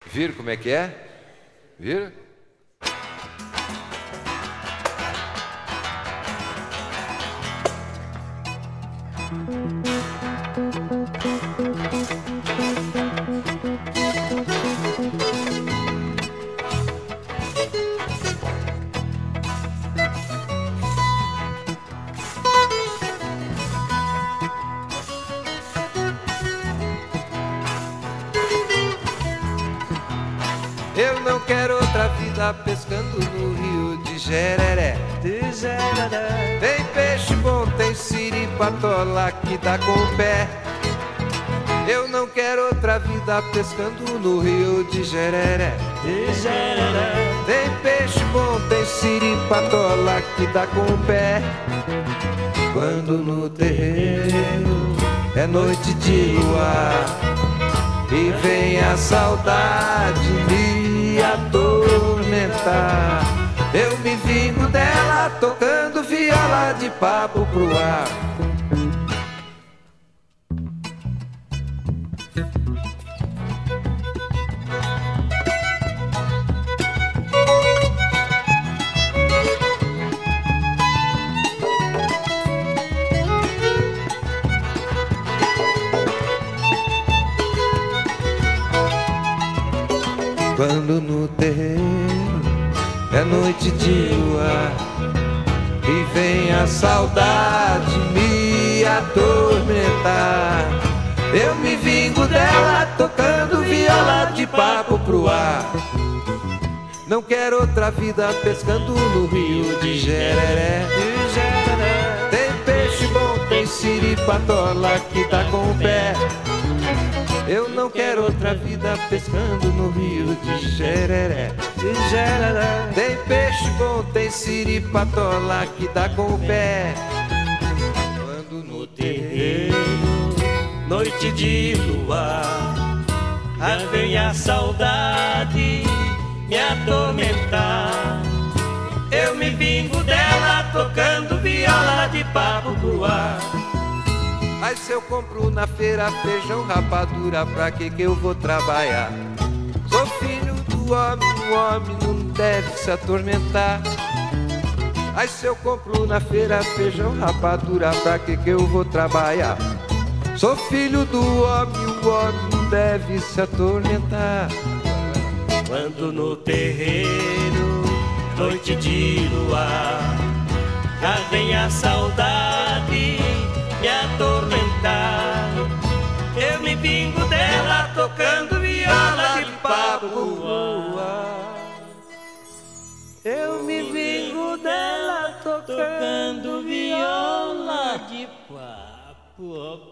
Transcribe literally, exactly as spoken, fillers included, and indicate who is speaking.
Speaker 1: Viram como é que é? Viram? Eu não quero outra vida pescando no rio de Jereré. De Jereré. Tem peixe bom, tem siri, patola que dá com o pé. Eu não quero outra vida pescando no rio de Jereré. De Jereré. Tem peixe bom, tem siri, patola que dá com o pé. Quando no terreiro é noite de luar e vem a saudade me atormentar, eu me vingo dela tocando viola de papo pro ar. Quando no terreiro é noite de luar e vem a saudade me atormentar, eu me vingo dela tocando viola de papo pro ar. Não quero outra vida pescando no rio de Jereré. Tem peixe bom, tem siri, patola que dá com o pé. Eu não quero outra vida pescando no rio de Jereré. De Jereré. Tem peixe bom, tem siri, patola que dá com o pé. Quando no terreiro, noite de luar, já vem a saudade me atormentar, eu me vingo dela tocando viola de papo pro ar. Mas se eu compro na feira feijão, rapadura, pra que que eu vou trabalhar? Sou filho do homem, o homem não deve se atormentar. Mas se eu compro na feira feijão, rapadura, pra que que eu vou trabalhar? Sou filho do homem, o homem não deve se atormentar. Quando no terreiro, noite de luar, já vem a saudade me atormentar, eu me vingo dela tocando viola de papo. Eu me vingo dela tocando viola de papo.